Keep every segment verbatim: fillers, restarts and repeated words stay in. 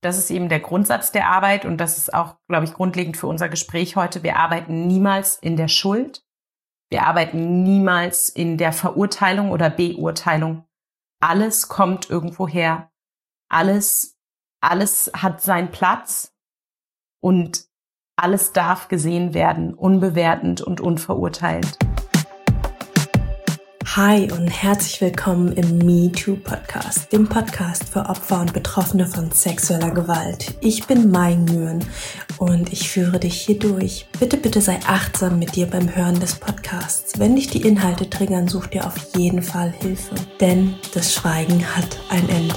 das ist eben der Grundsatz der Arbeit und das ist auch, glaube ich, grundlegend für unser Gespräch heute. Wir arbeiten niemals in der Schuld. Wir arbeiten niemals in der Verurteilung oder Beurteilung. Alles kommt irgendwo her. Alles, alles hat seinen Platz und alles darf gesehen werden, unbewertend und unverurteilt. Hi und herzlich willkommen im MeToo-Podcast, dem Podcast für Opfer und Betroffene von sexueller Gewalt. Ich bin Mai Nguyen und ich führe dich hier durch. Bitte, bitte sei achtsam mit dir beim Hören des Podcasts. Wenn dich die Inhalte triggern, such dir auf jeden Fall Hilfe, denn das Schweigen hat ein Ende.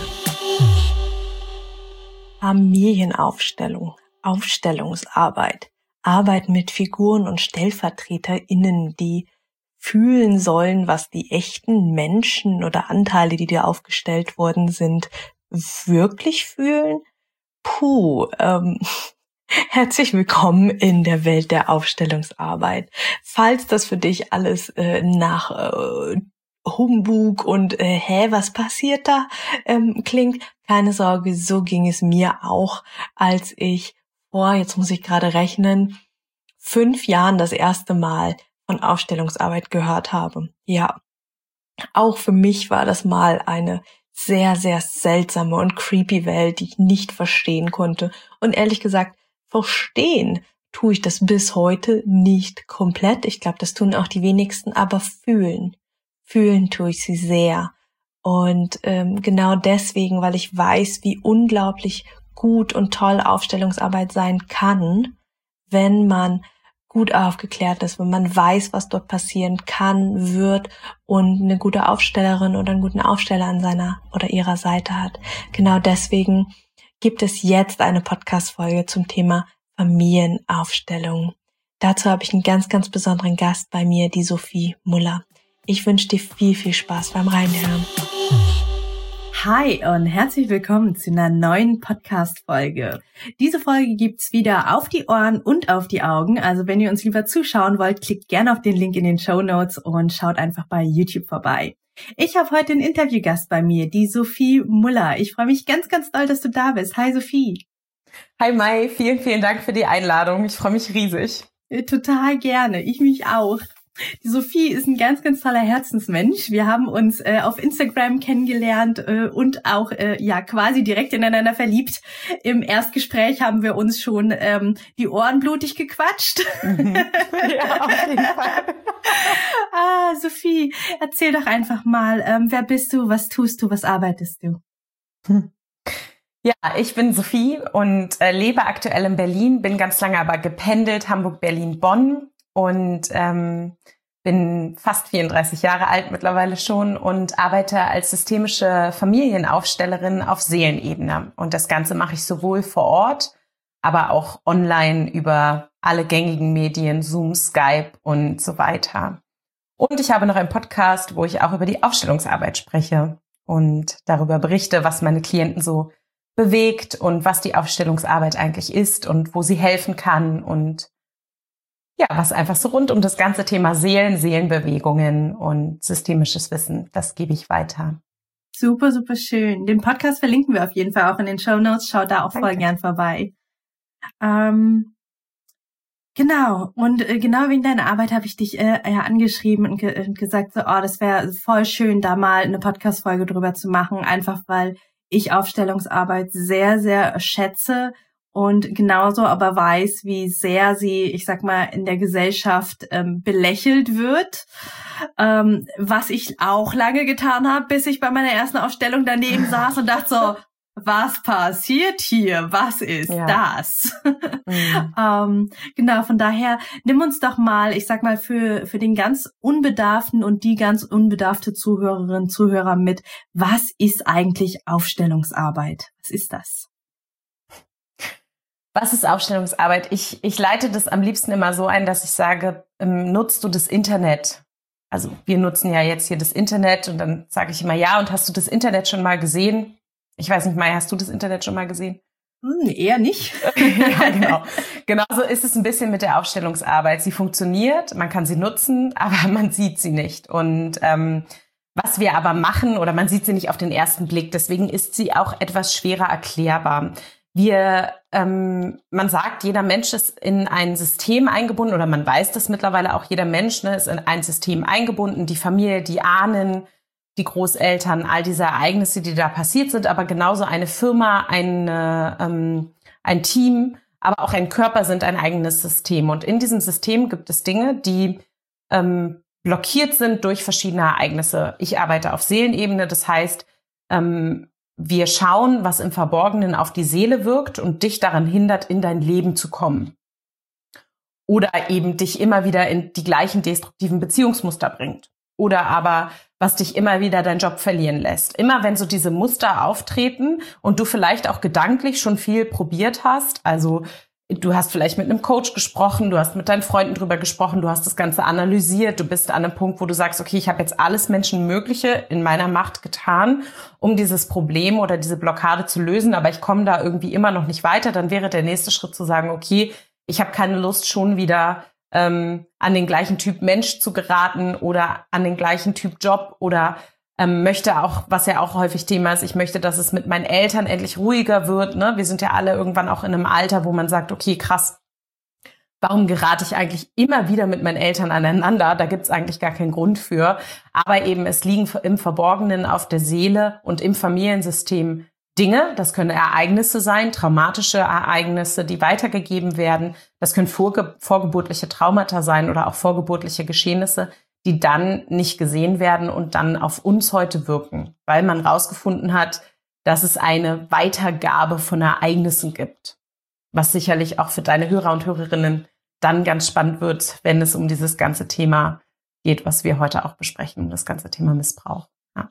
Familienaufstellung, Aufstellungsarbeit, Arbeit mit Figuren und StellvertreterInnen, die fühlen sollen, was die echten Menschen oder Anteile, die dir aufgestellt worden sind, wirklich fühlen? Puh, ähm, herzlich willkommen in der Welt der Aufstellungsarbeit. Falls das für dich alles äh, nach äh, Humbug und äh, hä, was passiert da ähm, klingt, keine Sorge, so ging es mir auch, als ich vor, jetzt muss ich gerade rechnen, fünf Jahren das erste Mal von Aufstellungsarbeit gehört habe. Ja, auch für mich war das mal eine sehr, sehr seltsame und creepy Welt, die ich nicht verstehen konnte. Und ehrlich gesagt, verstehen tue ich das bis heute nicht komplett. Ich glaube, das tun auch die wenigsten, aber fühlen. Fühlen tue ich sie sehr. Und ähm, genau deswegen, weil ich weiß, wie unglaublich gut und toll Aufstellungsarbeit sein kann, wenn man gut aufgeklärt ist, wenn man weiß, was dort passieren kann, wird und eine gute Aufstellerin oder einen guten Aufsteller an seiner oder ihrer Seite hat. Genau deswegen gibt es jetzt eine Podcast-Folge zum Thema Familienaufstellung. Dazu habe ich einen ganz, ganz besonderen Gast bei mir, die Sophie Muller. Ich wünsche dir viel, viel Spaß beim Reinhören. Hi und herzlich willkommen zu einer neuen Podcast-Folge. Diese Folge gibt's wieder auf die Ohren und auf die Augen. Also wenn ihr uns lieber zuschauen wollt, klickt gerne auf den Link in den Shownotes und schaut einfach bei YouTube vorbei. Ich habe heute einen Interviewgast bei mir, die Sophie Muller. Ich freue mich ganz, ganz doll, dass du da bist. Hi Sophie. Hi Mai, vielen, vielen Dank für die Einladung. Ich freue mich riesig. Total gerne, ich mich auch. Die Sophie ist ein ganz, ganz toller Herzensmensch. Wir haben uns äh, auf Instagram kennengelernt äh, und auch äh, ja quasi direkt ineinander verliebt. Im Erstgespräch haben wir uns schon ähm, die Ohren blutig gequatscht. Mhm. Ja, auf jeden Fall. ah, Sophie, erzähl doch einfach mal, ähm, wer bist du, was tust du, was arbeitest du? Hm. Ja, ich bin Sophie und äh, lebe aktuell in Berlin, bin ganz lange aber gependelt, Hamburg, Berlin, Bonn. Und ähm, bin fast vierunddreißig Jahre alt mittlerweile schon und arbeite als systemische Familienaufstellerin auf Seelenebene. Und das Ganze mache ich sowohl vor Ort, aber auch online über alle gängigen Medien, Zoom, Skype und so weiter. Und ich habe noch einen Podcast, wo ich auch über die Aufstellungsarbeit spreche und darüber berichte, was meine Klienten so bewegt und was die Aufstellungsarbeit eigentlich ist und wo sie helfen kann und ja, was einfach so rund um das ganze Thema Seelen, Seelenbewegungen und systemisches Wissen, das gebe ich weiter. Super, super schön. Den Podcast verlinken wir auf jeden Fall auch in den Shownotes. Schaut da auch Danke. Voll gern vorbei. Ähm, genau. Und äh, genau wegen deiner Arbeit habe ich dich äh, ja angeschrieben und, ge- und gesagt, so, oh, das wäre voll schön, da mal eine Podcast-Folge drüber zu machen. Einfach weil ich Aufstellungsarbeit sehr, sehr schätze. Und genauso aber weiß, wie sehr sie, ich sag mal, in der Gesellschaft ähm, belächelt wird. Ähm, was ich auch lange getan habe, bis ich bei meiner ersten Aufstellung daneben saß und dachte so, was passiert hier? Was ist ja. das? Mhm. ähm, genau, von daher, nimm uns doch mal, ich sag mal, für für den ganz unbedarften und die ganz unbedarfte Zuhörerin, Zuhörer mit, was ist eigentlich Aufstellungsarbeit? Was ist das? Was ist Aufstellungsarbeit? Ich, ich leite das am liebsten immer so ein, dass ich sage, ähm, nutzt du das Internet? Also wir nutzen ja jetzt hier das Internet und dann sage ich immer, ja, und hast du das Internet schon mal gesehen? Ich weiß nicht, Mai, hast du das Internet schon mal gesehen? Hm, eher nicht. Ja, genau. Genauso ist es ein bisschen mit der Aufstellungsarbeit. Sie funktioniert, man kann sie nutzen, aber man sieht sie nicht. Und ähm, was wir aber machen, oder man sieht sie nicht auf den ersten Blick, deswegen ist sie auch etwas schwerer erklärbar. Wir, ähm, man sagt, jeder Mensch ist in ein System eingebunden, oder man weiß das mittlerweile auch, jeder Mensch ne, ist in ein System eingebunden, die Familie, die Ahnen, die Großeltern, all diese Ereignisse, die da passiert sind, aber genauso eine Firma, eine, ähm, ein Team, aber auch ein Körper sind ein eigenes System. Und in diesem System gibt es Dinge, die ähm, blockiert sind durch verschiedene Ereignisse. Ich arbeite auf Seelenebene, das heißt, ähm, wir schauen, was im Verborgenen auf die Seele wirkt und dich daran hindert, in dein Leben zu kommen. Oder eben dich immer wieder in die gleichen destruktiven Beziehungsmuster bringt. Oder aber, was dich immer wieder deinen Job verlieren lässt. Immer wenn so diese Muster auftreten und du vielleicht auch gedanklich schon viel probiert hast, also du hast vielleicht mit einem Coach gesprochen, du hast mit deinen Freunden drüber gesprochen, du hast das Ganze analysiert, du bist an einem Punkt, wo du sagst, okay, ich habe jetzt alles Menschenmögliche in meiner Macht getan, um dieses Problem oder diese Blockade zu lösen, aber ich komme da irgendwie immer noch nicht weiter, dann wäre der nächste Schritt zu sagen, okay, ich habe keine Lust, schon wieder ähm, an den gleichen Typ Mensch zu geraten oder an den gleichen Typ Job oder Ähm, möchte auch, was ja auch häufig Thema ist, ich möchte, dass es mit meinen Eltern endlich ruhiger wird. Ne? Wir sind ja alle irgendwann auch in einem Alter, wo man sagt, okay, krass, warum gerate ich eigentlich immer wieder mit meinen Eltern aneinander? Da gibt es eigentlich gar keinen Grund für. Aber eben, es liegen im Verborgenen auf der Seele und im Familiensystem Dinge. Das können Ereignisse sein, traumatische Ereignisse, die weitergegeben werden. Das können vorge- vorgeburtliche Traumata sein oder auch vorgeburtliche Geschehnisse, die dann nicht gesehen werden und dann auf uns heute wirken, weil man rausgefunden hat, dass es eine Weitergabe von Ereignissen gibt, was sicherlich auch für deine Hörer und Hörerinnen dann ganz spannend wird, wenn es um dieses ganze Thema geht, was wir heute auch besprechen, um das ganze Thema Missbrauch. Ja.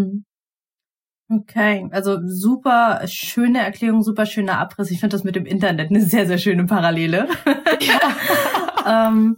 Okay, also super schöne Erklärung, super schöner Abriss. Ich finde das mit dem Internet eine sehr, sehr schöne Parallele. Ja. ähm,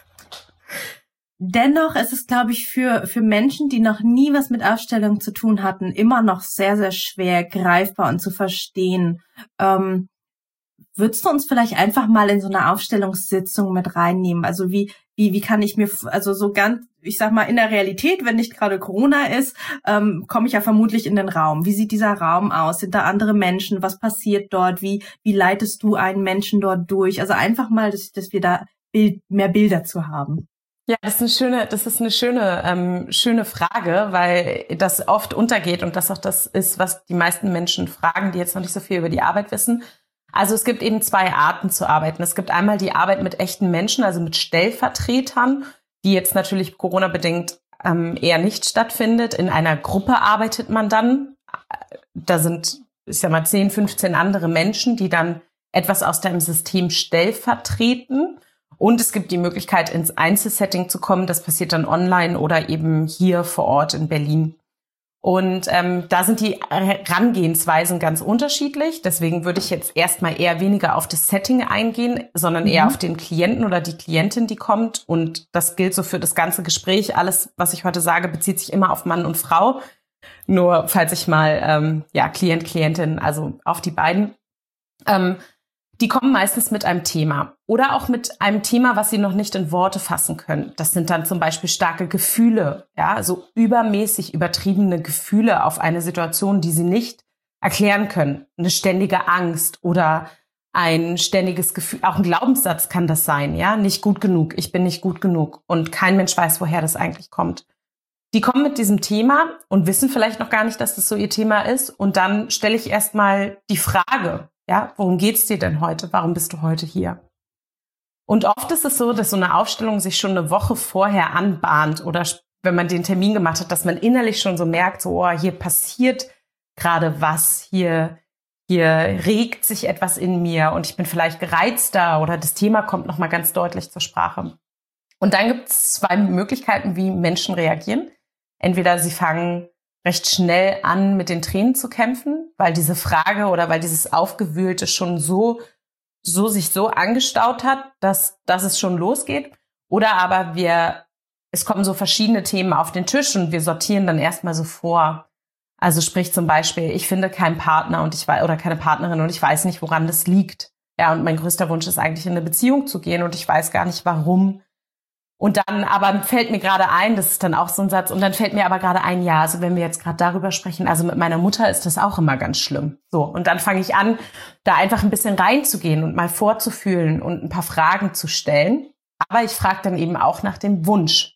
Dennoch ist es, glaube ich, für für Menschen, die noch nie was mit Aufstellung zu tun hatten, immer noch sehr, sehr schwer greifbar und zu verstehen. Ähm, würdest du uns vielleicht einfach mal in so eine Aufstellungssitzung mit reinnehmen? Also wie wie wie kann ich mir, also so ganz, ich sag mal, in der Realität, wenn nicht gerade Corona ist, ähm, komme ich ja vermutlich in den Raum. Wie sieht dieser Raum aus? Sind da andere Menschen? Was passiert dort? Wie wie leitest du einen Menschen dort durch? Also einfach mal, dass, dass wir da Bild, mehr Bilder zu haben. Ja, das ist eine schöne, das ist eine schöne, ähm, schöne Frage, weil das oft untergeht und das auch das ist, was die meisten Menschen fragen, die jetzt noch nicht so viel über die Arbeit wissen. Also es gibt eben zwei Arten zu arbeiten. Es gibt einmal die Arbeit mit echten Menschen, also mit Stellvertretern, die jetzt natürlich Corona-bedingt ähm, eher nicht stattfindet. In einer Gruppe arbeitet man dann. Da sind, ich sag mal, zehn, fünfzehn andere Menschen, die dann etwas aus deinem System stellvertreten. Und es gibt die Möglichkeit, ins Einzelsetting zu kommen. Das passiert dann online oder eben hier vor Ort in Berlin. Und ähm, da sind die Herangehensweisen ganz unterschiedlich. Deswegen würde ich jetzt erstmal eher weniger auf das Setting eingehen, sondern eher mhm. auf den Klienten oder die Klientin, die kommt. Und das gilt so für das ganze Gespräch. Alles, was ich heute sage, bezieht sich immer auf Mann und Frau. Nur falls ich mal, ähm, ja, Klient, Klientin, also auf die beiden. Ähm, Die kommen meistens mit einem Thema oder auch mit einem Thema, was sie noch nicht in Worte fassen können. Das sind dann zum Beispiel starke Gefühle, ja, so übermäßig übertriebene Gefühle auf eine Situation, die sie nicht erklären können. Eine ständige Angst oder ein ständiges Gefühl, auch ein Glaubenssatz kann das sein, ja, nicht gut genug, ich bin nicht gut genug und kein Mensch weiß, woher das eigentlich kommt. Die kommen mit diesem Thema und wissen vielleicht noch gar nicht, dass das so ihr Thema ist und dann stelle ich erstmal die Frage, ja, worum geht's dir denn heute? Warum bist du heute hier? Und oft ist es so, dass so eine Aufstellung sich schon eine Woche vorher anbahnt oder wenn man den Termin gemacht hat, dass man innerlich schon so merkt, so, oh, hier passiert gerade was, hier, hier regt sich etwas in mir und ich bin vielleicht gereizter oder das Thema kommt nochmal ganz deutlich zur Sprache. Und dann gibt es zwei Möglichkeiten, wie Menschen reagieren. Entweder sie fangen recht schnell an, mit den Tränen zu kämpfen, weil diese Frage oder weil dieses Aufgewühlte schon so, so sich so angestaut hat, dass, dass es schon losgeht. Oder aber wir, es kommen so verschiedene Themen auf den Tisch und wir sortieren dann erstmal so vor. Also sprich zum Beispiel, ich finde keinen Partner und ich weiß, oder keine Partnerin und ich weiß nicht, woran das liegt. Ja, und mein größter Wunsch ist eigentlich in eine Beziehung zu gehen und ich weiß gar nicht, warum. Und dann aber fällt mir gerade ein, das ist dann auch so ein Satz, und dann fällt mir aber gerade ein, ja, also wenn wir jetzt gerade darüber sprechen, also mit meiner Mutter ist das auch immer ganz schlimm. So, und dann fange ich an, da einfach ein bisschen reinzugehen und mal vorzufühlen und ein paar Fragen zu stellen. Aber ich frage dann eben auch nach dem Wunsch.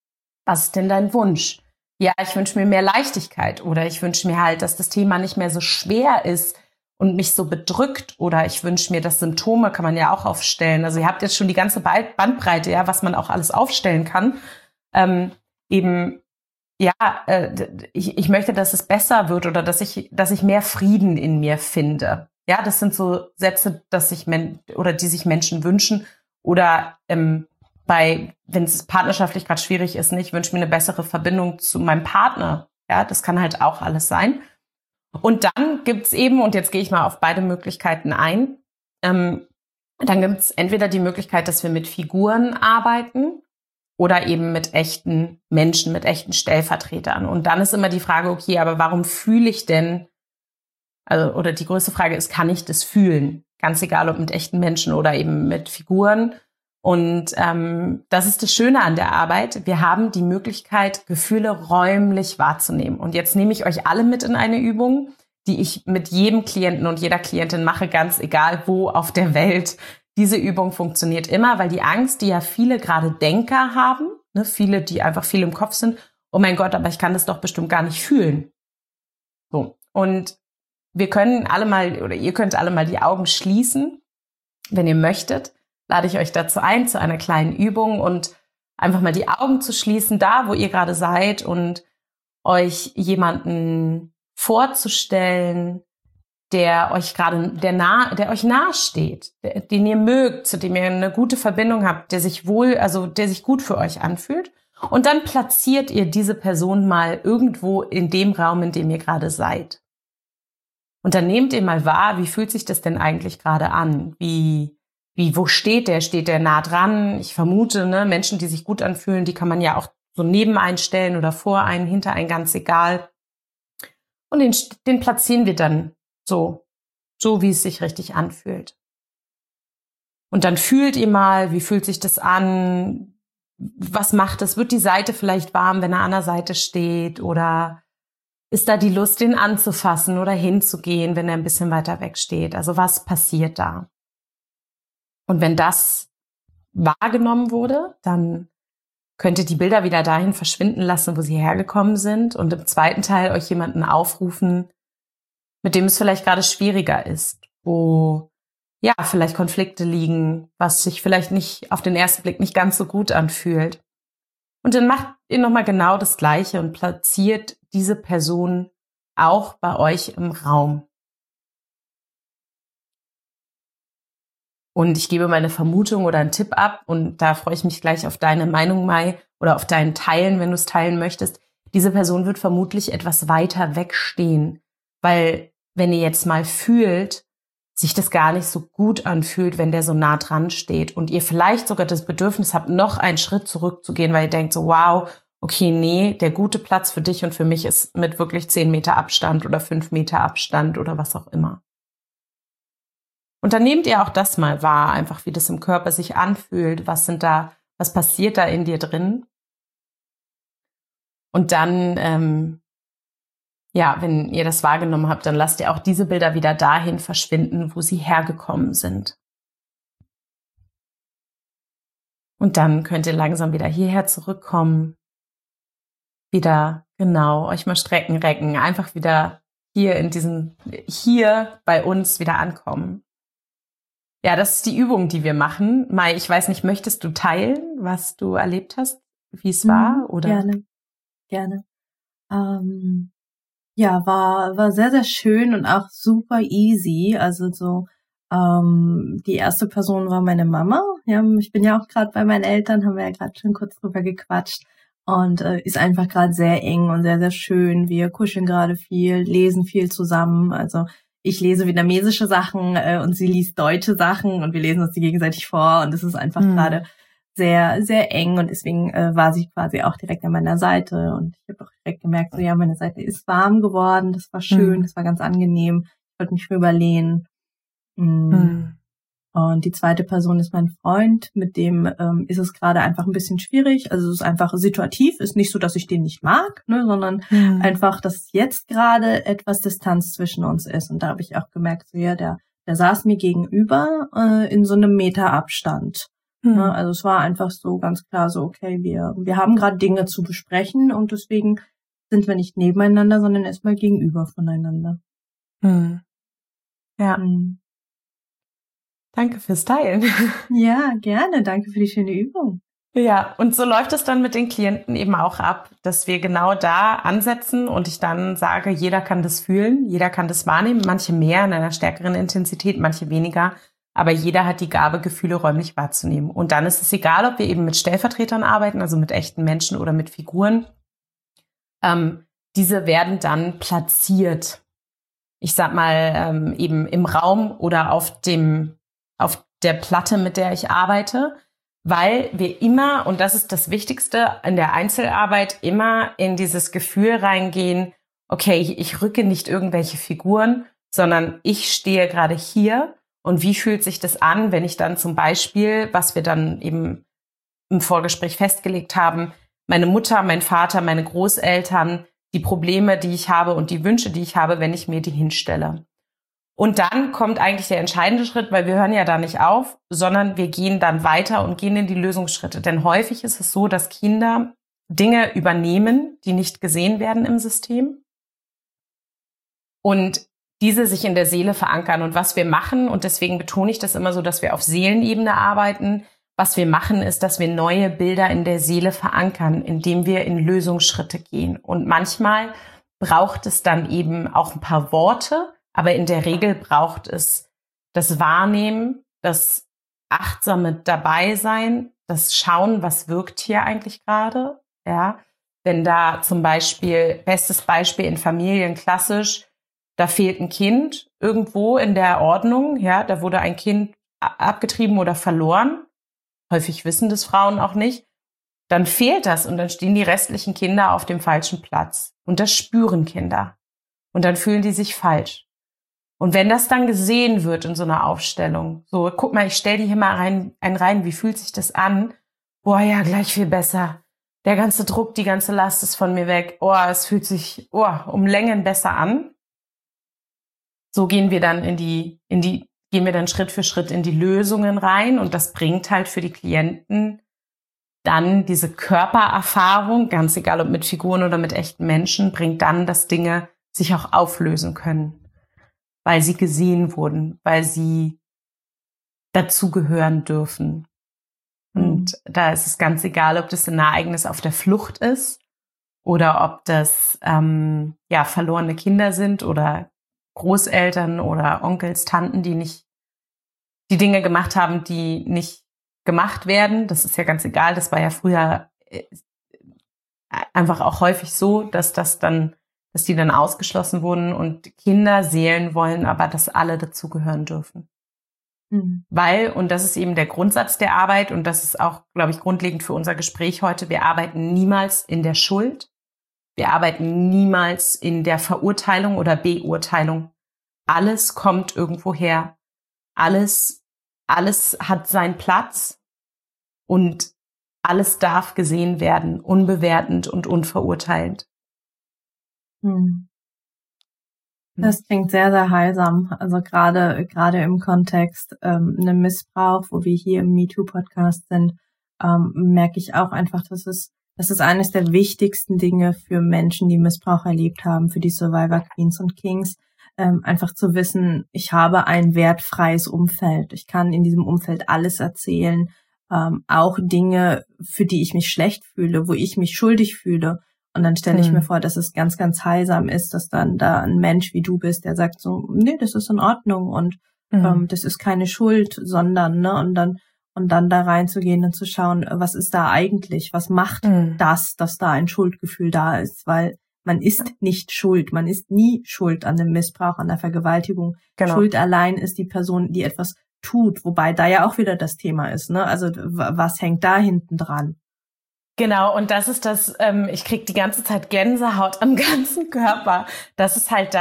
Was ist denn dein Wunsch? Ja, ich wünsche mir mehr Leichtigkeit oder ich wünsche mir halt, dass das Thema nicht mehr so schwer ist und mich so bedrückt, oder ich wünsche mir, dass Symptome kann man ja auch aufstellen. Also ihr habt jetzt schon die ganze Bandbreite, ja, was man auch alles aufstellen kann. Ähm, eben, ja, äh, ich, ich möchte, dass es besser wird oder dass ich, dass ich mehr Frieden in mir finde. Ja, das sind so Sätze, dass sich men- oder die sich Menschen wünschen. Oder ähm, bei, wenn es partnerschaftlich gerade schwierig ist, nicht, ich wünsche mir eine bessere Verbindung zu meinem Partner. Ja, das kann halt auch alles sein. Und dann gibt's eben, und jetzt gehe ich mal auf beide Möglichkeiten ein, ähm, dann gibt's entweder die Möglichkeit, dass wir mit Figuren arbeiten oder eben mit echten Menschen, mit echten Stellvertretern. Und dann ist immer die Frage, okay, aber warum fühle ich denn, also, oder die größte Frage ist, kann ich das fühlen? Ganz egal, ob mit echten Menschen oder eben mit Figuren. Und ähm, das ist das Schöne an der Arbeit. Wir haben die Möglichkeit, Gefühle räumlich wahrzunehmen. Und jetzt nehme ich euch alle mit in eine Übung, die ich mit jedem Klienten und jeder Klientin mache, ganz egal wo auf der Welt. Diese Übung funktioniert immer, weil die Angst, die ja viele gerade Denker haben, ne, viele, die einfach viel im Kopf sind, oh mein Gott, aber ich kann das doch bestimmt gar nicht fühlen. So. Und wir können alle mal, oder ihr könnt alle mal die Augen schließen, wenn ihr möchtet. Lade ich euch dazu ein, zu einer kleinen Übung und einfach mal die Augen zu schließen, da wo ihr gerade seid, und euch jemanden vorzustellen, der euch gerade, der nah, der euch nahe steht, der, den ihr mögt, zu dem ihr eine gute Verbindung habt, der sich wohl, also der sich gut für euch anfühlt. Und dann platziert ihr diese Person mal irgendwo in dem Raum, in dem ihr gerade seid. Und dann nehmt ihr mal wahr, wie fühlt sich das denn eigentlich gerade an? Wie Wie, wo steht der? Steht der nah dran? Ich vermute, ne, Menschen, die sich gut anfühlen, die kann man ja auch so neben einstellen oder vor einen, hinter einen, ganz egal. Und den, den platzieren wir dann so, so wie es sich richtig anfühlt. Und dann fühlt ihr mal, wie fühlt sich das an? Was macht es? Wird die Seite vielleicht warm, wenn er an der Seite steht? Oder ist da die Lust, den anzufassen oder hinzugehen, wenn er ein bisschen weiter weg steht? Also was passiert da? Und wenn das wahrgenommen wurde, dann könnt ihr die Bilder wieder dahin verschwinden lassen, wo sie hergekommen sind, und im zweiten Teil euch jemanden aufrufen, mit dem es vielleicht gerade schwieriger ist, wo ja vielleicht Konflikte liegen, was sich vielleicht nicht auf den ersten Blick nicht ganz so gut anfühlt. Und dann macht ihr nochmal genau das Gleiche und platziert diese Person auch bei euch im Raum. Und ich gebe meine Vermutung oder einen Tipp ab, und da freue ich mich gleich auf deine Meinung, Mai, oder auf dein Teilen, wenn du es teilen möchtest. Diese Person wird vermutlich etwas weiter wegstehen, weil wenn ihr jetzt mal fühlt, sich das gar nicht so gut anfühlt, wenn der so nah dran steht und ihr vielleicht sogar das Bedürfnis habt, noch einen Schritt zurückzugehen, weil ihr denkt so, wow, okay, nee, der gute Platz für dich und für mich ist mit wirklich zehn Meter Abstand oder fünf Meter Abstand oder was auch immer. Und dann nehmt ihr auch das mal wahr, einfach wie das im Körper sich anfühlt, was sind da, was passiert da in dir drin. Und dann, ähm, ja, wenn ihr das wahrgenommen habt, dann lasst ihr auch diese Bilder wieder dahin verschwinden, wo sie hergekommen sind. Und dann könnt ihr langsam wieder hierher zurückkommen. Wieder, genau, euch mal strecken, recken, einfach wieder hier in diesem, hier bei uns wieder ankommen. Ja, das ist die Übung, die wir machen. Mai, ich weiß nicht, möchtest du teilen, was du erlebt hast, wie es war? Mhm, oder? Gerne, gerne. Ähm, ja, war war sehr, sehr schön und auch super easy. Also so, ähm, die erste Person war meine Mama. Ja, ich bin ja auch gerade bei meinen Eltern, haben wir ja gerade schon kurz drüber gequatscht. Und äh, ist einfach gerade sehr eng und sehr, sehr schön. Wir kuscheln gerade viel, lesen viel zusammen. Also ich lese vietnamesische Sachen äh, und sie liest deutsche Sachen und wir lesen uns die gegenseitig vor. Und es ist einfach mhm. gerade sehr, sehr eng. Und deswegen äh, war sie quasi auch direkt an meiner Seite. Und ich habe auch direkt gemerkt, so ja, meine Seite ist warm geworden. Das war schön, mhm. das war ganz angenehm. Ich wollte mich rüberlehnen. Mhm. Mhm. Und die zweite Person ist mein Freund, mit dem ähm, ist es gerade einfach ein bisschen schwierig. Also es ist einfach situativ, ist nicht so, dass ich den nicht mag, ne, sondern mhm. einfach, dass jetzt gerade etwas Distanz zwischen uns ist. Und da habe ich auch gemerkt, so ja, der, der saß mir gegenüber äh, in so einem Meterabstand. Mhm. Ne, also es war einfach so ganz klar so, okay, wir wir haben gerade Dinge zu besprechen und deswegen sind wir nicht nebeneinander, sondern erstmal gegenüber voneinander. Mhm. Ja. Mhm. Danke fürs Teilen. Ja, gerne. Danke für die schöne Übung. Ja, und so läuft es dann mit den Klienten eben auch ab, dass wir genau da ansetzen und ich dann sage, jeder kann das fühlen, jeder kann das wahrnehmen, manche mehr in einer stärkeren Intensität, manche weniger, aber jeder hat die Gabe, Gefühle räumlich wahrzunehmen. Und dann ist es egal, ob wir eben mit Stellvertretern arbeiten, also mit echten Menschen oder mit Figuren. Ähm, diese werden dann platziert. Ich sag mal, ähm, eben im Raum oder auf dem auf der Platte, mit der ich arbeite, weil wir immer, und das ist das Wichtigste in der Einzelarbeit, immer in dieses Gefühl reingehen, okay, ich rücke nicht irgendwelche Figuren, sondern ich stehe gerade hier und wie fühlt sich das an, wenn ich dann zum Beispiel, was wir dann eben im Vorgespräch festgelegt haben, meine Mutter, mein Vater, meine Großeltern, die Probleme, die ich habe und die Wünsche, die ich habe, wenn ich mir die hinstelle. Und dann kommt eigentlich der entscheidende Schritt, weil wir hören ja da nicht auf, sondern wir gehen dann weiter und gehen in die Lösungsschritte. Denn häufig ist es so, dass Kinder Dinge übernehmen, die nicht gesehen werden im System und diese sich in der Seele verankern. Und was wir machen, und deswegen betone ich das immer so, dass wir auf Seelenebene arbeiten, was wir machen, ist, dass wir neue Bilder in der Seele verankern, indem wir in Lösungsschritte gehen. Und manchmal braucht es dann eben auch ein paar Worte, aber in der Regel braucht es das Wahrnehmen, das achtsame Dabeisein, das Schauen, was wirkt hier eigentlich gerade. Ja, wenn da zum Beispiel, bestes Beispiel in Familien klassisch, da fehlt ein Kind irgendwo in der Ordnung, ja, da wurde ein Kind abgetrieben oder verloren. Häufig wissen das Frauen auch nicht. Dann fehlt das und dann stehen die restlichen Kinder auf dem falschen Platz. Und das spüren Kinder. Und dann fühlen die sich falsch. Und wenn das dann gesehen wird in so einer Aufstellung, so, guck mal, ich stell die hier mal rein, ein rein, wie fühlt sich das an? Boah, ja, gleich viel besser. Der ganze Druck, die ganze Last ist von mir weg. Oh, es fühlt sich, oh, um Längen besser an. So gehen wir dann in die, in die, gehen wir dann Schritt für Schritt in die Lösungen rein und das bringt halt für die Klienten dann diese Körpererfahrung, ganz egal ob mit Figuren oder mit echten Menschen, bringt dann, dass Dinge sich auch auflösen können. Weil sie gesehen wurden, weil sie dazugehören dürfen. Und mhm. da ist es ganz egal, ob das ein Ereignis auf der Flucht ist oder ob das ähm, ja verlorene Kinder sind oder Großeltern oder Onkels, Tanten, die nicht die Dinge gemacht haben, die nicht gemacht werden. Das ist ja ganz egal. Das war ja früher einfach auch häufig so, dass das dann dass die dann ausgeschlossen wurden und Kinder, Seelen wollen aber, dass alle dazugehören dürfen. Mhm. Weil, und das ist eben der Grundsatz der Arbeit und das ist auch, glaube ich, grundlegend für unser Gespräch heute, wir arbeiten niemals in der Schuld, wir arbeiten niemals in der Verurteilung oder Beurteilung. Alles kommt irgendwo her. Alles, alles hat seinen Platz und alles darf gesehen werden, unbewertend und unverurteilend. Das klingt sehr, sehr heilsam. Also gerade gerade im Kontext ähm, einem Missbrauch, wo wir hier im MeToo-Podcast sind, ähm, merke ich auch einfach, dass es das ist eines der wichtigsten Dinge für Menschen, die Missbrauch erlebt haben, für die Survivor Queens und Kings, ähm, einfach zu wissen, ich habe ein wertfreies Umfeld. Ich kann in diesem Umfeld alles erzählen, ähm, auch Dinge, für die ich mich schlecht fühle, wo ich mich schuldig fühle. Und dann stelle ich hm. mir vor, dass es ganz, ganz heilsam ist, dass dann da ein Mensch wie du bist, der sagt so, nee, das ist in Ordnung und hm. ähm, das ist keine Schuld, sondern, ne, und dann und dann da reinzugehen und zu schauen, was ist da eigentlich, was macht hm. das, dass da ein Schuldgefühl da ist, weil man ist nicht schuld, man ist nie schuld an dem Missbrauch, an der Vergewaltigung. Genau. Schuld allein ist die Person, die etwas tut, wobei da ja auch wieder das Thema ist, ne, also was hängt da hinten dran? Genau, und das ist das, ähm, ich krieg die ganze Zeit Gänsehaut am ganzen Körper. Das ist halt das,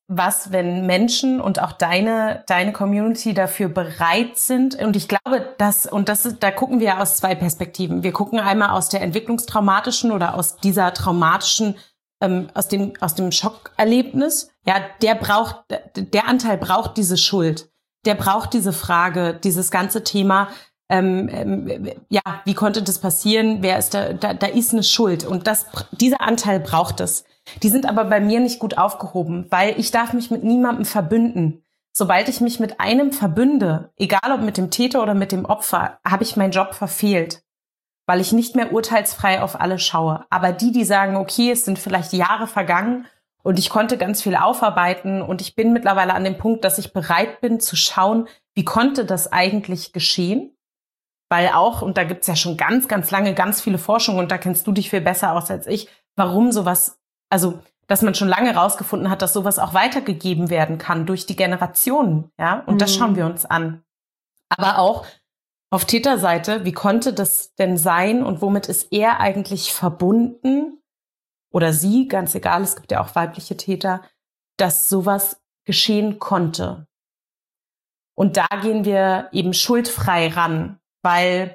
was, wenn Menschen und auch deine deine Community dafür bereit sind. Und ich glaube, dass, und das ist, da gucken wir aus zwei Perspektiven. Wir gucken einmal aus der entwicklungstraumatischen oder aus dieser traumatischen, ähm, aus dem aus dem Schockerlebnis. Ja, der braucht, der Anteil braucht diese Schuld. Der braucht diese Frage, dieses ganze Thema. Ähm, ähm, ja, wie konnte das passieren? Wer ist da? Da, da ist eine Schuld. Und das, dieser Anteil braucht es. Die sind aber bei mir nicht gut aufgehoben, weil ich darf mich mit niemandem verbünden. Sobald ich mich mit einem verbünde, egal ob mit dem Täter oder mit dem Opfer, habe ich meinen Job verfehlt, weil ich nicht mehr urteilsfrei auf alle schaue. Aber die, die sagen, okay, es sind vielleicht Jahre vergangen und ich konnte ganz viel aufarbeiten und ich bin mittlerweile an dem Punkt, dass ich bereit bin zu schauen, wie konnte das eigentlich geschehen? Weil auch, und da gibt's ja schon ganz, ganz lange ganz viele Forschungen und da kennst du dich viel besser aus als ich, warum sowas, also, dass man schon lange rausgefunden hat, dass sowas auch weitergegeben werden kann durch die Generationen, ja. Und mhm. das schauen wir uns an. Aber auch auf Täterseite, wie konnte das denn sein und womit ist er eigentlich verbunden oder sie, ganz egal, es gibt ja auch weibliche Täter, dass sowas geschehen konnte. Und da gehen wir eben schuldfrei ran, weil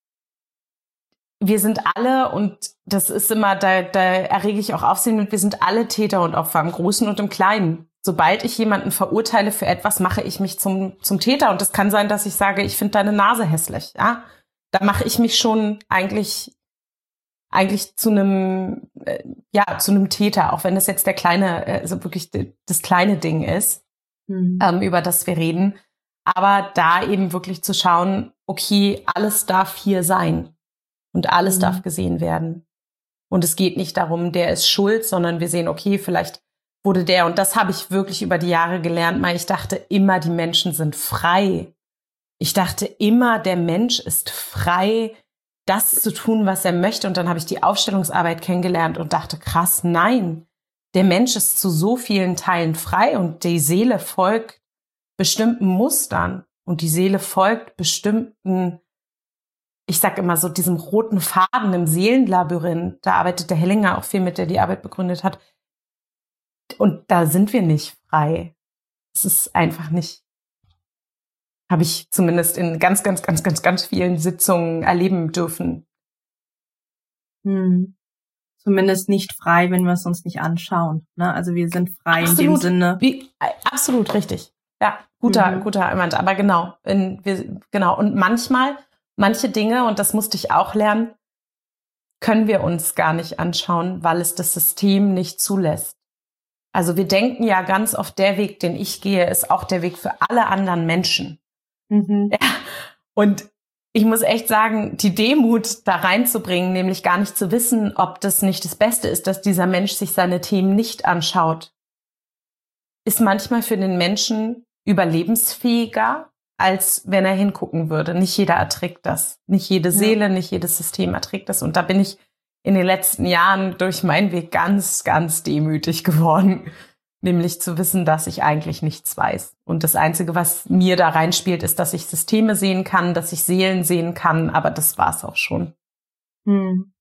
wir sind alle, und das ist immer, da, da errege ich auch Aufsehen mit, wir sind alle Täter und Opfer, im Großen und im Kleinen. Sobald ich jemanden verurteile für etwas, mache ich mich zum, zum Täter. Und das kann sein, dass ich sage, ich finde deine Nase hässlich, ja. Da mache ich mich schon eigentlich, eigentlich zu einem, äh, ja, zu einem Täter, auch wenn das jetzt der kleine, also wirklich das kleine Ding ist, mhm. ähm, über das wir reden. Aber da eben wirklich zu schauen, okay, alles darf hier sein. Und alles mhm. darf gesehen werden. Und es geht nicht darum, der ist schuld, sondern wir sehen, okay, vielleicht wurde der, und das habe ich wirklich über die Jahre gelernt, weil ich dachte immer, die Menschen sind frei. Ich dachte immer, der Mensch ist frei, das zu tun, was er möchte. Und dann habe ich die Aufstellungsarbeit kennengelernt und dachte, krass, nein, der Mensch ist zu so vielen Teilen frei und die Seele folgt bestimmten Mustern und die Seele folgt bestimmten, ich sag immer so, diesem roten Faden im Seelenlabyrinth. Da arbeitet der Hellinger auch viel mit, der die Arbeit begründet hat. Und da sind wir nicht frei. Es ist einfach nicht, habe ich zumindest in ganz, ganz, ganz, ganz, ganz vielen Sitzungen erleben dürfen. Hm. Zumindest nicht frei, wenn wir es uns nicht anschauen. Ne? Also wir sind frei absolut, in dem Sinne. Wie, absolut richtig. Ja, guter, mhm. guter Einwand. Aber genau, in, wir, genau. Und manchmal Manche Dinge, und das musste ich auch lernen, können wir uns gar nicht anschauen, weil es das System nicht zulässt. Also wir denken ja ganz oft, der Weg, den ich gehe, ist auch der Weg für alle anderen Menschen. Mhm. Ja. Und ich muss echt sagen, die Demut da reinzubringen, nämlich gar nicht zu wissen, ob das nicht das Beste ist, dass dieser Mensch sich seine Themen nicht anschaut, ist manchmal für den Menschen überlebensfähiger, als wenn er hingucken würde. Nicht jeder erträgt das. Nicht jede Seele, ja. nicht jedes System erträgt das. Und da bin ich in den letzten Jahren durch meinen Weg ganz, ganz demütig geworden. Nämlich zu wissen, dass ich eigentlich nichts weiß. Und das Einzige, was mir da reinspielt, ist, dass ich Systeme sehen kann, dass ich Seelen sehen kann. Aber das war's auch schon. Hm.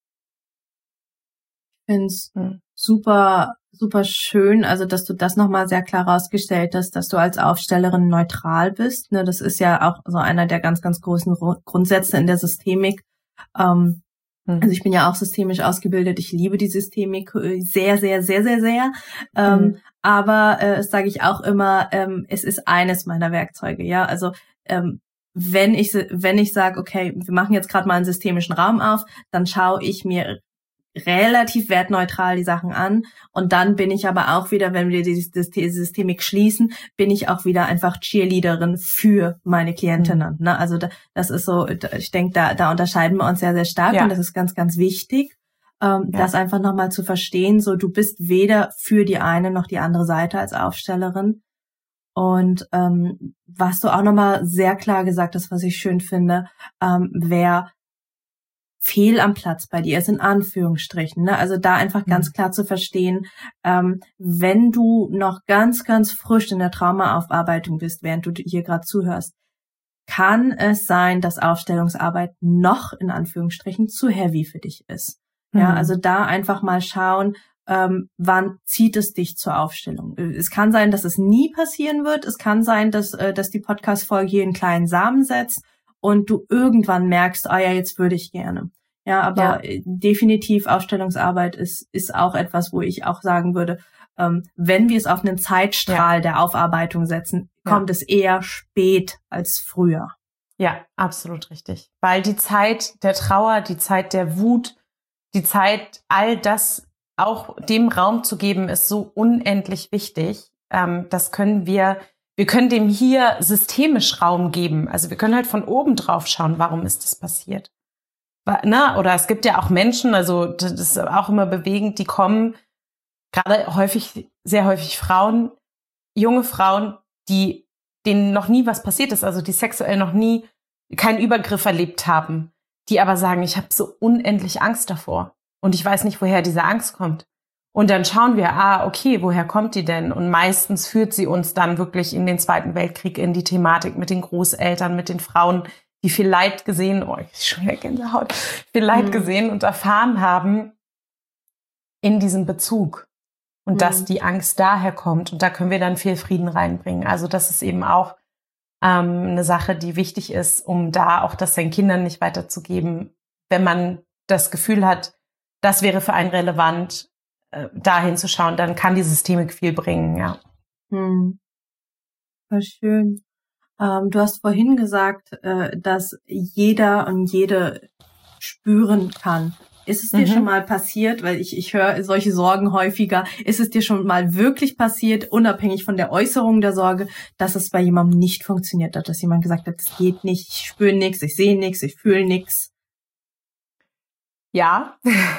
Ich finde es hm. super, super schön, also dass du das nochmal sehr klar rausgestellt hast, dass du als Aufstellerin neutral bist. Ne, das ist ja auch so einer der ganz, ganz großen Grundsätze in der Systemik. Ähm, hm. Also ich bin ja auch systemisch ausgebildet. Ich liebe die Systemik sehr, sehr, sehr, sehr, sehr. Ähm, hm. Aber äh, das sage ich auch immer, ähm, es ist eines meiner Werkzeuge. Ja, also ähm, wenn ich wenn ich sage, okay, wir machen jetzt gerade mal einen systemischen Raum auf, dann schaue ich mir relativ wertneutral die Sachen an und dann bin ich aber auch wieder, wenn wir die Systemik schließen, bin ich auch wieder einfach Cheerleaderin für meine Klientinnen. Mhm. Ne? Also das ist so, ich denke, da, da unterscheiden wir uns sehr, sehr stark ja. und das ist ganz, ganz wichtig, ähm, ja. das einfach nochmal zu verstehen, so du bist weder für die eine noch die andere Seite als Aufstellerin. Und ähm, was du auch nochmal sehr klar gesagt hast, was ich schön finde, ähm, wer fehl am Platz bei dir ist, in Anführungsstrichen. Ne? Also da einfach ganz mhm. klar zu verstehen, ähm, wenn du noch ganz, ganz frisch in der Traumaaufarbeitung bist, während du hier gerade zuhörst, kann es sein, dass Aufstellungsarbeit noch in Anführungsstrichen zu heavy für dich ist. Mhm. Ja, also da einfach mal schauen, ähm, wann zieht es dich zur Aufstellung? Es kann sein, dass es nie passieren wird. Es kann sein, dass, äh, dass die Podcast-Folge hier einen kleinen Samen setzt und du irgendwann merkst, ah ja, jetzt würde ich gerne. Ja, aber ja. definitiv Aufstellungsarbeit ist, ist auch etwas, wo ich auch sagen würde, ähm, wenn wir es auf einen Zeitstrahl ja. der Aufarbeitung setzen, kommt ja. es eher spät als früher. Ja, absolut richtig. Weil die Zeit der Trauer, die Zeit der Wut, die Zeit, all das auch dem Raum zu geben, ist so unendlich wichtig. Ähm, das können wir, wir können dem hier systemisch Raum geben. Also wir können halt von oben drauf schauen, warum ist das passiert. Na, oder es gibt ja auch Menschen, also das ist auch immer bewegend, die kommen, gerade häufig, sehr häufig Frauen, junge Frauen, die denen noch nie was passiert ist, also die sexuell noch nie keinen Übergriff erlebt haben, die aber sagen, ich habe so unendlich Angst davor und ich weiß nicht, woher diese Angst kommt. Und dann schauen wir, ah, okay, woher kommt die denn? Und meistens führt sie uns dann wirklich in den Zweiten Weltkrieg, in die Thematik mit den Großeltern, mit den Frauen, die viel Leid gesehen, oh, ich schon wieder Gänsehaut, viel Leid mhm. gesehen und erfahren haben in diesem Bezug. Und mhm. dass die Angst daher kommt. Und da können wir dann viel Frieden reinbringen. Also das ist eben auch ähm, eine Sache, die wichtig ist, um da auch das seinen Kindern nicht weiterzugeben. Wenn man das Gefühl hat, das wäre für einen relevant, äh, da hinzuschauen, dann kann die Systemik viel bringen, ja. Mhm. Voll schön. Ähm, du hast vorhin gesagt, äh, dass jeder und jede spüren kann. Ist es dir mhm. schon mal passiert, weil ich ich höre solche Sorgen häufiger, ist es dir schon mal wirklich passiert, unabhängig von der Äußerung der Sorge, dass es bei jemandem nicht funktioniert hat, dass jemand gesagt hat, es geht nicht, ich spüre nichts, ich sehe nichts, ich fühle nichts? Ja,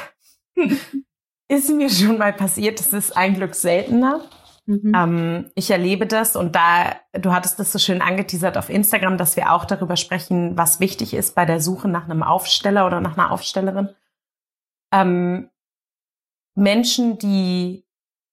ist mir schon mal passiert, das ist ein Glück seltener. Mhm. Ähm, ich erlebe das und da, du hattest das so schön angeteasert auf Instagram, dass wir auch darüber sprechen, was wichtig ist bei der Suche nach einem Aufsteller oder nach einer Aufstellerin. Ähm, Menschen, die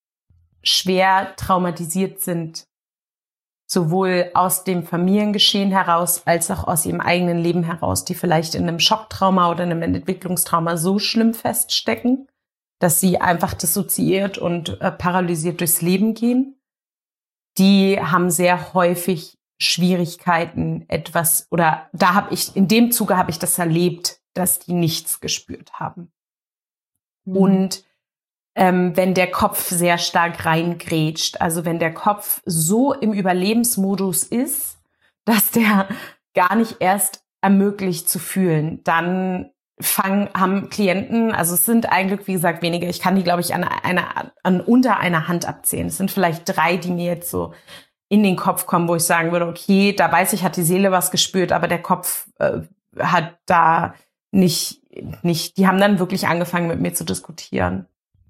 schwer traumatisiert sind, sowohl aus dem Familiengeschehen heraus als auch aus ihrem eigenen Leben heraus, die vielleicht in einem Schocktrauma oder in einem Entwicklungstrauma so schlimm feststecken, dass sie einfach dissoziiert und äh, paralysiert durchs Leben gehen, die haben sehr häufig Schwierigkeiten, etwas, oder da habe ich, in dem Zuge habe ich das erlebt, dass die nichts gespürt haben. Mhm. Und ähm, wenn der Kopf sehr stark reingrätscht, also wenn der Kopf so im Überlebensmodus ist, dass der gar nicht erst ermöglicht zu fühlen, dann fangen, haben Klienten, also es sind eigentlich, wie gesagt, weniger, ich kann die, glaube ich, an, einer, an unter einer Hand abzählen. Es sind vielleicht drei, die mir jetzt so in den Kopf kommen, wo ich sagen würde, okay, da weiß ich, hat die Seele was gespürt, aber der Kopf äh, hat da nicht, nicht, die haben dann wirklich angefangen, mit mir zu diskutieren.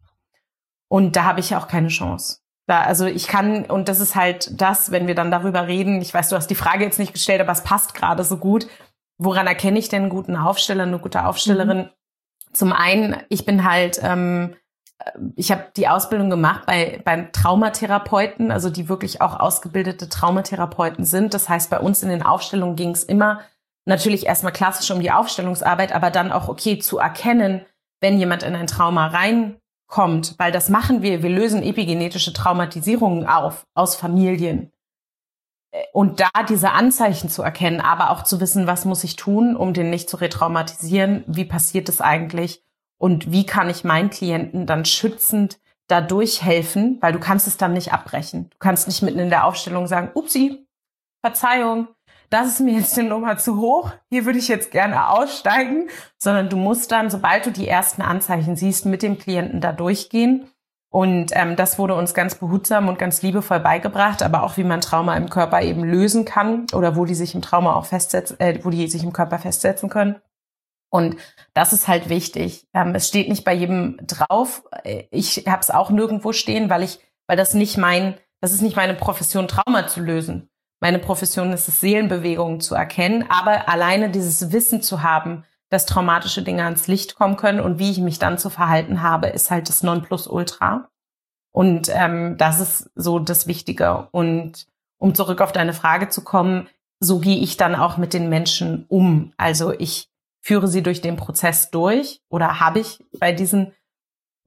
Und da habe ich auch keine Chance. Da, also ich kann, und das ist halt das, wenn wir dann darüber reden, ich weiß, du hast die Frage jetzt nicht gestellt, aber es passt gerade so gut. Woran erkenne ich denn einen guten Aufsteller, eine gute Aufstellerin? Mhm. Zum einen, ich bin halt, ähm, ich habe die Ausbildung gemacht bei beim Traumatherapeuten, also die wirklich auch ausgebildete Traumatherapeuten sind. Das heißt, bei uns in den Aufstellungen ging es immer natürlich erstmal klassisch um die Aufstellungsarbeit, aber dann auch, okay, zu erkennen, wenn jemand in ein Trauma reinkommt, weil das machen wir, wir lösen epigenetische Traumatisierungen auf aus Familien. Und da diese Anzeichen zu erkennen, aber auch zu wissen, was muss ich tun, um den nicht zu retraumatisieren, wie passiert es eigentlich und wie kann ich meinen Klienten dann schützend dadurch helfen, weil du kannst es dann nicht abbrechen. Du kannst nicht mitten in der Aufstellung sagen, upsi, Verzeihung, das ist mir jetzt eine Nummer zu hoch, hier würde ich jetzt gerne aussteigen, sondern du musst dann, sobald du die ersten Anzeichen siehst, mit dem Klienten da durchgehen. Und ähm, das wurde uns ganz behutsam und ganz liebevoll beigebracht, aber auch wie man Trauma im Körper eben lösen kann oder wo die sich im Trauma auch festsetzen, äh, wo die sich im Körper festsetzen können. Und das ist halt wichtig. Ähm, es steht nicht bei jedem drauf. Ich habe es auch nirgendwo stehen, weil ich, weil das nicht mein, das ist nicht meine Profession, Trauma zu lösen. Meine Profession ist es, Seelenbewegungen zu erkennen, aber alleine dieses Wissen zu haben, dass traumatische Dinge ans Licht kommen können und wie ich mich dann zu verhalten habe, ist halt das Nonplusultra. Und ähm, das ist so das Wichtige. Und um zurück auf deine Frage zu kommen, so gehe ich dann auch mit den Menschen um. Also ich führe sie durch den Prozess durch oder habe ich bei diesen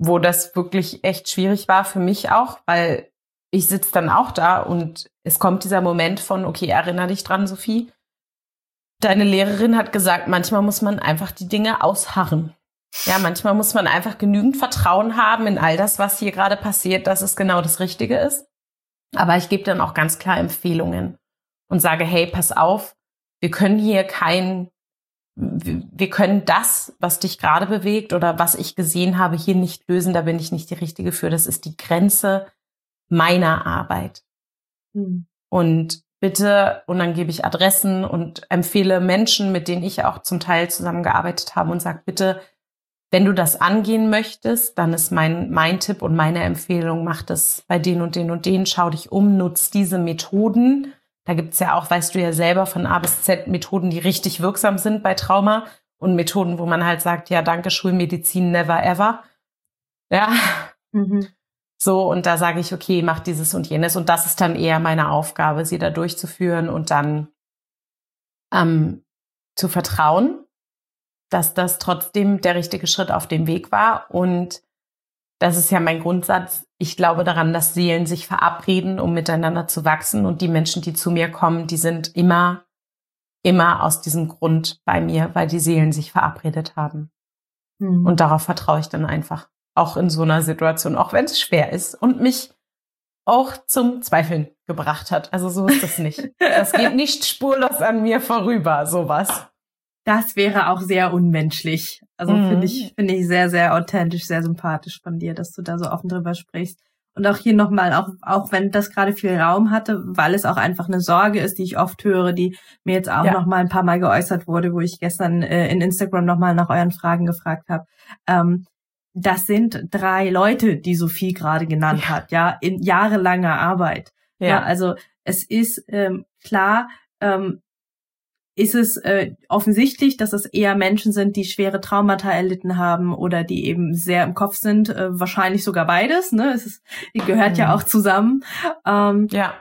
wo das wirklich echt schwierig war für mich auch, weil ich sitze dann auch da und es kommt dieser Moment von, okay, erinnere dich dran, Sophie. Deine Lehrerin hat gesagt, manchmal muss man einfach die Dinge ausharren. Ja, manchmal muss man einfach genügend Vertrauen haben in all das, was hier gerade passiert, dass es genau das Richtige ist. Aber ich gebe dann auch ganz klar Empfehlungen und sage, hey, pass auf, wir können hier kein, wir können das, was dich gerade bewegt oder was ich gesehen habe, hier nicht lösen. Da bin ich nicht die Richtige für. Das ist die Grenze meiner Arbeit. Hm. Und bitte, und dann gebe ich Adressen und empfehle Menschen, mit denen ich auch zum Teil zusammengearbeitet habe und sage, bitte, wenn du das angehen möchtest, dann ist mein, mein Tipp und meine Empfehlung, mach das bei den und den und den, schau dich um, nutz diese Methoden. Da gibt's ja auch, weißt du ja selber, von A bis Z Methoden, die richtig wirksam sind bei Trauma und Methoden, wo man halt sagt, ja, danke, Schulmedizin, never ever. Ja, mhm. So, und da sage ich, okay, mach dieses und jenes. Und das ist dann eher meine Aufgabe, sie da durchzuführen und dann ähm, zu vertrauen, dass das trotzdem der richtige Schritt auf dem Weg war. Und das ist ja mein Grundsatz. Ich glaube daran, dass Seelen sich verabreden, um miteinander zu wachsen. Und die Menschen, die zu mir kommen, die sind immer, immer aus diesem Grund bei mir, weil die Seelen sich verabredet haben. Mhm. Und darauf vertraue ich dann einfach. Auch in so einer Situation, auch wenn es schwer ist und mich auch zum Zweifeln gebracht hat. Also so ist das nicht. Das geht nicht spurlos an mir vorüber, sowas. Das wäre auch sehr unmenschlich. Also mhm. finde ich, finde ich sehr, sehr authentisch, sehr sympathisch von dir, dass du da so offen drüber sprichst. Und auch hier nochmal, auch, auch wenn das gerade viel Raum hatte, weil es auch einfach eine Sorge ist, die ich oft höre, die mir jetzt auch ja. nochmal ein paar Mal geäußert wurde, wo ich gestern äh, in Instagram nochmal nach euren Fragen gefragt habe. Ähm, Das sind drei Leute, die Sophie gerade genannt ja. hat, ja, in jahrelanger Arbeit. Ja, ja also es ist ähm, klar, ähm, ist es äh, offensichtlich, dass es eher Menschen sind, die schwere Traumata erlitten haben oder die eben sehr im Kopf sind, äh, wahrscheinlich sogar beides, ne? Es ist, gehört mhm. ja auch zusammen. Ähm, ja.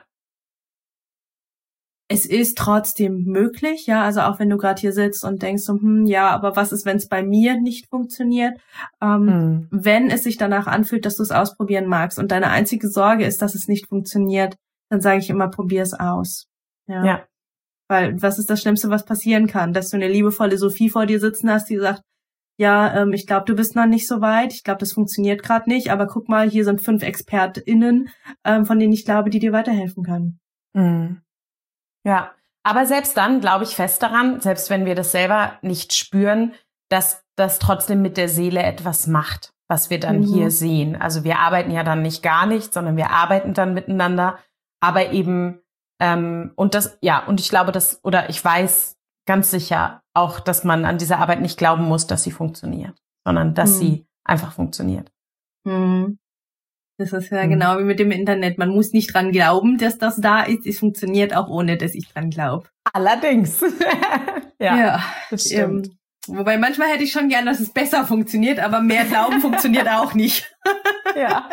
Es ist trotzdem möglich, ja, also auch wenn du gerade hier sitzt und denkst so, hm, ja, aber was ist, wenn es bei mir nicht funktioniert? Ähm, hm. Wenn es sich danach anfühlt, dass du es ausprobieren magst und deine einzige Sorge ist, dass es nicht funktioniert, dann sage ich immer, probier es aus. Ja. ja. Weil was ist das Schlimmste, was passieren kann? Dass du eine liebevolle Sophie vor dir sitzen hast, die sagt, ja, ähm, ich glaube, du bist noch nicht so weit, ich glaube, das funktioniert gerade nicht, aber guck mal, hier sind fünf ExpertInnen, ähm, von denen ich glaube, die dir weiterhelfen können. Hm. Ja, aber selbst dann glaube ich fest daran, selbst wenn wir das selber nicht spüren, dass das trotzdem mit der Seele etwas macht, was wir dann mhm. hier sehen. Also wir arbeiten ja dann nicht gar nicht, sondern wir arbeiten dann miteinander, aber eben, ähm, und das, ja, und ich glaube, dass, oder ich weiß ganz sicher auch, dass man an dieser Arbeit nicht glauben muss, dass sie funktioniert, sondern dass mhm. sie einfach funktioniert. Mhm. Das ist ja mhm. genau wie mit dem Internet. Man muss nicht dran glauben, dass das da ist. Es funktioniert auch ohne, dass ich dran glaube. Allerdings. ja, ja, das stimmt. Ähm, wobei manchmal hätte ich schon gern, dass es besser funktioniert, aber mehr Glauben funktioniert auch nicht. ja,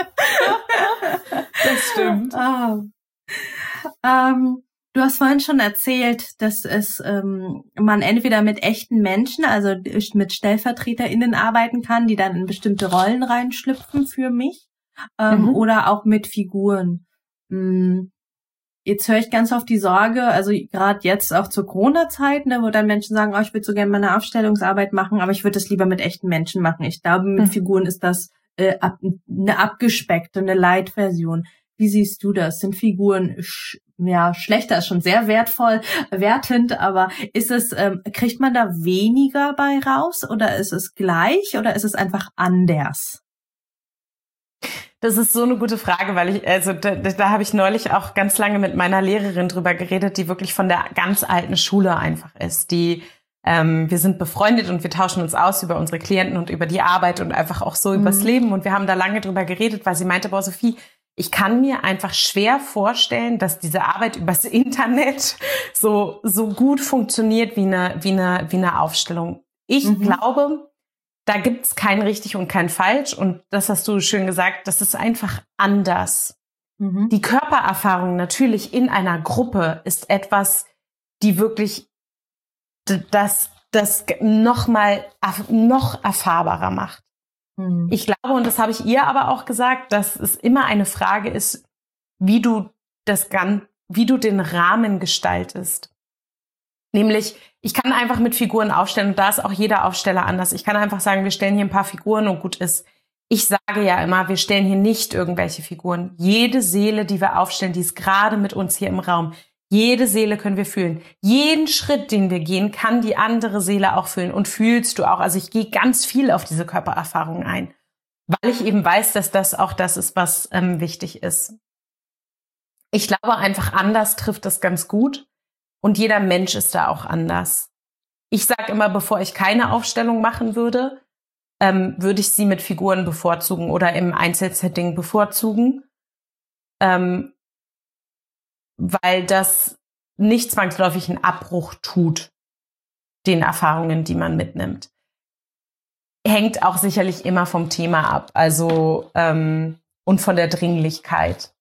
das stimmt. Ah. Ähm, du hast vorhin schon erzählt, dass es ähm, man entweder mit echten Menschen, also mit StellvertreterInnen arbeiten kann, die dann in bestimmte Rollen reinschlüpfen für mich. Ähm, mhm. Oder auch mit Figuren. Hm. Jetzt höre ich ganz oft die Sorge, also gerade jetzt auch zur Corona-Zeit, ne, wo dann Menschen sagen, oh, ich würde so gerne meine Aufstellungsarbeit machen, aber ich würde das lieber mit echten Menschen machen. Ich glaube, mit mhm. Figuren ist das äh, ab, eine abgespeckte, eine Light-Version. Wie siehst du das? Sind Figuren sch- ja schlechter, ist schon sehr wertvoll, wertend, aber ist es, ähm, kriegt man da weniger bei raus oder ist es gleich oder ist es einfach anders? Das ist so eine gute Frage, weil ich, also da, da habe ich neulich auch ganz lange mit meiner Lehrerin drüber geredet, die wirklich von der ganz alten Schule einfach ist. Die, ähm, wir sind befreundet und wir tauschen uns aus über unsere Klienten und über die Arbeit und einfach auch so mhm. übers Leben. Und wir haben da lange drüber geredet, weil sie meinte, boah, Sophie, ich kann mir einfach schwer vorstellen, dass diese Arbeit übers Internet so so gut funktioniert wie eine wie eine wie eine Aufstellung. Ich mhm. glaube, da gibt's kein richtig und kein falsch. Und das hast du schön gesagt, das ist einfach anders. Mhm. Die Körpererfahrung natürlich in einer Gruppe ist etwas, die wirklich das, das noch mal noch erfahrbarer macht. Mhm. Ich glaube, und das habe ich ihr aber auch gesagt, dass es immer eine Frage ist, wie du das Gan- wie du den Rahmen gestaltest. Nämlich, ich kann einfach mit Figuren aufstellen und da ist auch jeder Aufsteller anders. Ich kann einfach sagen, wir stellen hier ein paar Figuren und gut ist. Ich sage ja immer, wir stellen hier nicht irgendwelche Figuren. Jede Seele, die wir aufstellen, die ist gerade mit uns hier im Raum. Jede Seele können wir fühlen. Jeden Schritt, den wir gehen, kann die andere Seele auch fühlen. Und fühlst du auch. Also ich gehe ganz viel auf diese Körpererfahrung ein, weil ich eben weiß, dass das auch das ist, was ähm, wichtig ist. Ich glaube einfach, anders trifft das ganz gut. Und jeder Mensch ist da auch anders. Ich sage immer, bevor ich keine Aufstellung machen würde, ähm, würde ich sie mit Figuren bevorzugen oder im Einzelsetting bevorzugen. Ähm, weil das nicht zwangsläufig einen Abbruch tut, den Erfahrungen, die man mitnimmt. Hängt auch sicherlich immer vom Thema ab, also ähm, und von der Dringlichkeit.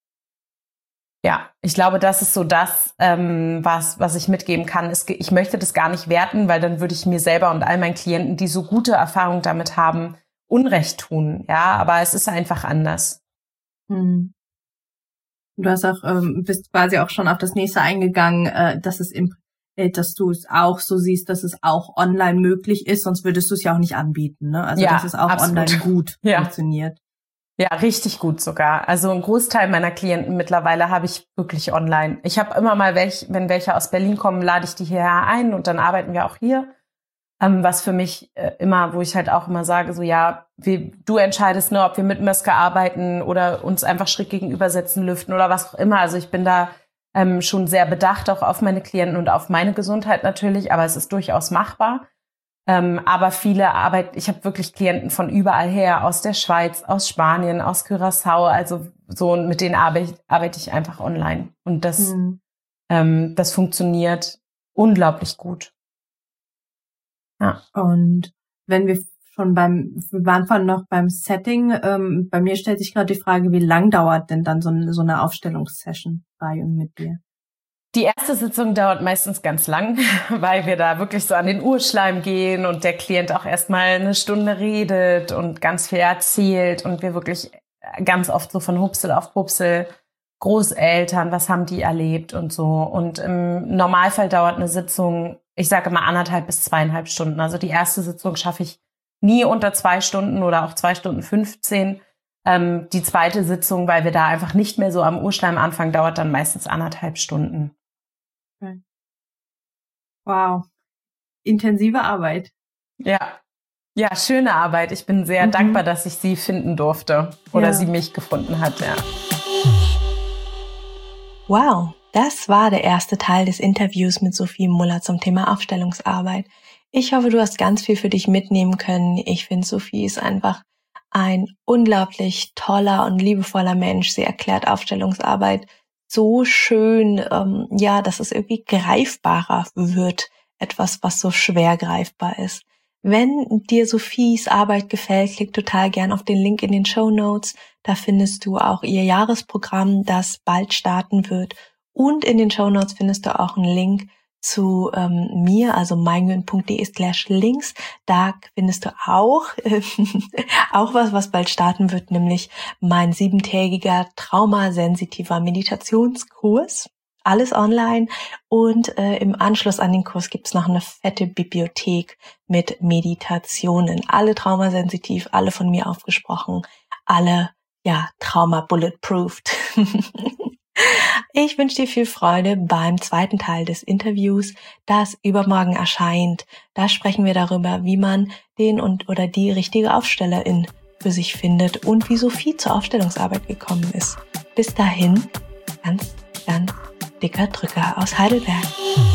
Ja, ich glaube, das ist so das, ähm, was was ich mitgeben kann. Es, ich möchte das gar nicht werten, weil dann würde ich mir selber und all meinen Klienten, die so gute Erfahrungen damit haben, Unrecht tun. Ja, aber es ist einfach anders. Hm. Du hast auch ähm, bist quasi auch schon auf das nächste eingegangen, äh, dass es im, äh, dass du es auch so siehst, dass es auch online möglich ist, sonst würdest du es ja auch nicht anbieten, ne? Also ja, dass es auch absolut. online gut ja. funktioniert. Ja, richtig gut sogar. Also ein Großteil meiner Klienten mittlerweile habe ich wirklich online. Ich habe immer mal welche, wenn welche aus Berlin kommen, lade ich die hierher ein und dann arbeiten wir auch hier. Ähm, was für mich äh, immer, wo ich halt auch immer sage, so ja, wie, du entscheidest nur, ob wir mit Möske arbeiten oder uns einfach schräg gegenübersetzen, lüften oder was auch immer. Also ich bin da ähm, schon sehr bedacht auch auf meine Klienten und auf meine Gesundheit natürlich, aber es ist durchaus machbar. Ähm, aber viele arbeiten, ich habe wirklich Klienten von überall her, aus der Schweiz, aus Spanien, aus Curaçao, also so, mit denen arbeite, arbeite ich einfach online. Und das, mhm. ähm, das funktioniert unglaublich gut. Ja. Und wenn wir schon beim, wir waren vorhin noch beim Setting, ähm, bei mir stellt sich gerade die Frage, wie lang dauert denn dann so eine, so eine Aufstellungssession bei und mit dir? Die erste Sitzung dauert meistens ganz lang, weil wir da wirklich so an den Urschleim gehen und der Klient auch erstmal eine Stunde redet und ganz viel erzählt und wir wirklich ganz oft so von Hupsel auf Pupsel, Großeltern, was haben die erlebt und so. Und im Normalfall dauert eine Sitzung, ich sage mal anderthalb bis zweieinhalb Stunden. Also die erste Sitzung schaffe ich nie unter zwei Stunden oder auch zwei Stunden fünfzehn. Ähm, die zweite Sitzung, weil wir da einfach nicht mehr so am Urschleim anfangen, dauert dann meistens anderthalb Stunden. Wow. Intensive Arbeit. Ja. Ja, schöne Arbeit. Ich bin sehr mhm. dankbar, dass ich sie finden durfte oder ja. sie mich gefunden hat, ja. Wow, das war der erste Teil des Interviews mit Sophie Muller zum Thema Aufstellungsarbeit. Ich hoffe, du hast ganz viel für dich mitnehmen können. Ich finde, Sophie ist einfach ein unglaublich toller und liebevoller Mensch. Sie erklärt Aufstellungsarbeit so schön, ähm, ja, dass es irgendwie greifbarer wird. Etwas, was so schwer greifbar ist. Wenn dir Sophies Arbeit gefällt, klick total gern auf den Link in den Shownotes. Da findest du auch ihr Jahresprogramm, das bald starten wird. Und in den Shownotes findest du auch einen Link zu ähm, mir, also meinguyen.de slash links. Da findest du auch, äh, auch was, was bald starten wird, nämlich mein siebentägiger traumasensitiver Meditationskurs. Alles online und äh, im Anschluss an den Kurs gibt's noch eine fette Bibliothek mit Meditationen. Alle traumasensitiv, alle von mir aufgesprochen, alle, ja, Trauma-bulletproofed. Ich wünsche dir viel Freude beim zweiten Teil des Interviews, das übermorgen erscheint. Da sprechen wir darüber, wie man den und oder die richtige Aufstellerin für sich findet und wie Sophie zur Aufstellungsarbeit gekommen ist. Bis dahin, ganz, ganz dicker Drücker aus Heidelberg.